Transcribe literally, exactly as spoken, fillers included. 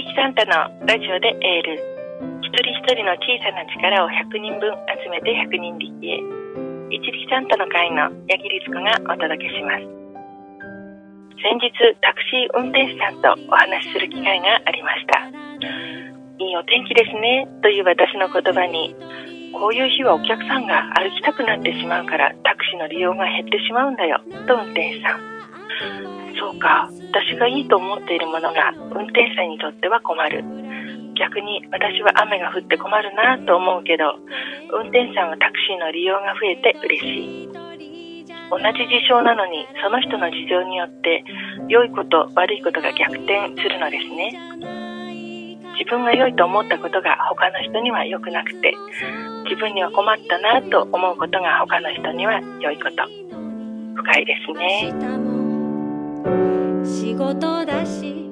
力サンタのラジオでエール。一人一人の小さな力をひゃくにんぶん集めてひゃくにん力へ。一力サンタの会の八木律子がお届けします。先日タクシー運転手さんとお話しする機会がありました。いいお天気ですねという私の言葉に、こういう日はお客さんが歩きたくなってしまうからタクシーの利用が減ってしまうんだよと運転手さん。そうか、私がいいと思っているものが運転手さんにとっては困る。逆に私は雨が降って困るなと思うけど、運転手さんはタクシーの利用が増えて嬉しい。同じ事象なのにその人の事情によって良いこと悪いことが逆転するのですね。自分が良いと思ったことが他の人には良くなくて、自分には困ったなと思うことが他の人には良いこと。深いですね。 仕事だし